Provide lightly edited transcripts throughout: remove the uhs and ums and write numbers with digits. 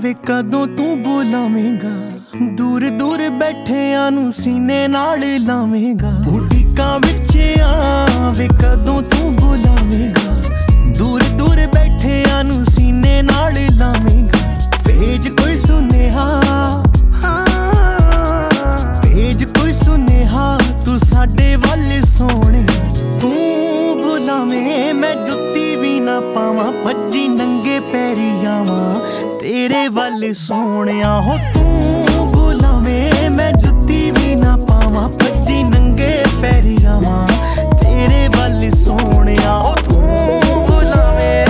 ਵੇ ਕਦੋਂ ਤੂੰ ਬੁਲਾਵੇਂਗਾ, ਦੂਰ ਦੂਰ ਬੈਠਿਆਂ ਨੂੰ ਸੀਨੇ ਨਾਲ ਲਾਵੇਂਗਾ। ਉਡੀਕਾਂ ਵਿੱਚ ਆ ਵੇ ਕਦੋਂ ਤੂੰ ਬੁਲਾਵੇਂਗਾ, ਦੂਰ ਦੂਰ ਬੈਠਿਆਂ ਨੂੰ ਸੀਨੇ ਨਾਲ ਲਾਵੇਂਗਾ। ਭੇਜ ਕੋਈ ਸੁਨੇਹਾ, ਭੇਜ ਕੋਈ ਸੁਨੇਹਾ ਤੂੰ ਸਾਡੇ ਵੱਲ ਸੋਹਣਿਆ। ਤੂੰ ਬੁਲਾਵੇਂ ਮੈਂ ਜੁੱਤੀ ਵੀ ਨਾ ਪਾਵਾਂ, ਭੱਜੀ ਨੰਗੇ ਪੈਰੀ ਆਵਾਂ ਤੇਰੇ ਵੱਲ ਸੋਹਣਿਆ। ਹੋ ਤੂੰ ਬੁਲਾਵੇਂ ਮੈਂ ਜੁੱਤੀ ਵੀ ਨਾ ਪਾਵਾਂ, ਭੱਜੀ ਨੰਗੇ ਪੈਰੀ ਆਵਾਂ ਤੇਰੇ ਵੱਲ ਸੋਹਣਿਆ। ਹੋ ਤੂੰ ਬੁਲਾਵੇਂ,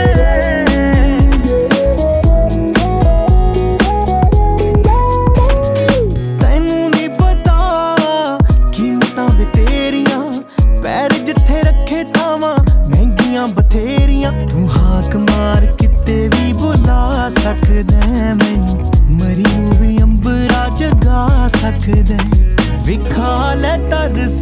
ਤੈਨੂੰ ਨੀ ਪਤਾ ਕੀਮਤਾਂ ਵੇ ਤੇਰੀਆਂ, ਪੈਰ ਜਿੱਥੇ ਰੱਖੇ ਥਾਵਾਂ ਮਹਿੰਗੀਆਂ ਬਥੇਰੀਆਂ। ਤੂੰ ਹਾਕ ਮਾਰ ਕਿਤੇ ਵੀ ਬੁਲਾ ਸਕਦਾ, ਮੈਨੂੰ ਮਰੀ ਨੂੰ ਵੀ ਅੰਬਰਾ ਜਗਾ ਸਕਦਾ। ਵਿਖਾ ਲੈ ਤਰਸ,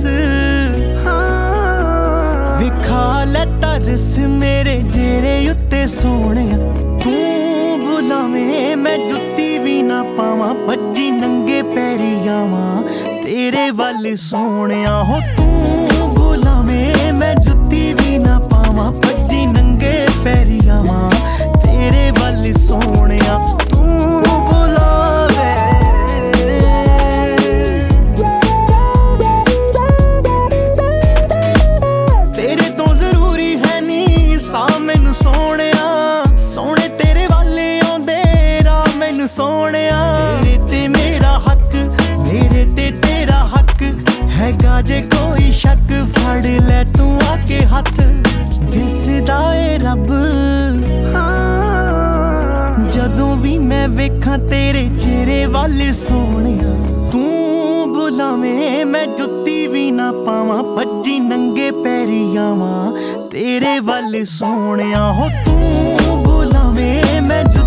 ਵਿਖਾ ਲੈ ਤਰਸ ਮੇਰੇ ਚਿਹਰੇ ਉੱਤੇ ਸੋਹਣਿਆ। ਤੂੰ ਬੁਲਾਵੇਂ ਮੈਂ ਜੁੱਤੀ ਵੀ ਨਾ ਪਾਵਾਂ, ਭੱਜੀ ਨੰਗੇ ਪੈਰੀ ਆਵਾਂ ਤੇਰੇ ਵੱਲ ਸੋਹਣਿਆ। ਹੋ ਤੂੰ ਬੁਲਾਵੇਂ ਮੈਂ ਜੁੱਤੀ ਵੀ ਨਾ ਪਾਵਾਂ, ਭੱਜੀ ਨੰਗੇ ਪੈਰੀ ਆਵਾਂ ਤੇਰੇ ਵੱਲ ਸੋਹਣਿਆ। ਤੂੰ ਬੁਲਾਵੇ, ਤੇਰੇ ਤੋਂ ਜ਼ਰੂਰੀ ਹੈ ਨੀ ਸਾਹ ਮੈਨੂੰ ਸੋਹਣਿਆ। ਸੋਹਣੇ ਤੇਰੇ ਵੱਲ ਆਉਂਦੇ ਰਾਹ ਮੈਨੂੰ ਸੋਹਣਿਆ। ਤੇਰੇ ਤੇ ਮੇਰਾ ਹੱਕ, ਮੇਰੇ ਤੇ ਤੇਰਾ ਹੱਕ ਹੈਗਾ, ਜੇ ਕੋਈ ਸ਼ੱਕ ਫੜ ਲੈ ਤੂੰ ਆ ਕੇ ਹੱਥ। ਦਿਸਦਾ ਏ ਰੱਬ ਜਦੋਂ ਵੀ ਮੈਂ ਵੇਖਾਂ ਤੇਰੇ ਚਿਹਰੇ ਵੱਲ ਸੋਹਣਿਆ। ਤੂੰ ਬੁਲਾਵੇਂ ਮੈਂ ਜੁੱਤੀ ਵੀ ਨਾ ਪਾਵਾਂ, ਭੱਜੀ ਨੰਗੇ ਪੈਰੀ ਆਵਾਂ ਤੇਰੇ ਵੱਲ ਸੋਹਣਿਆ। ਹੋ ਤੂੰ ਬੁਲਾਵੇਂ ਮੈਂ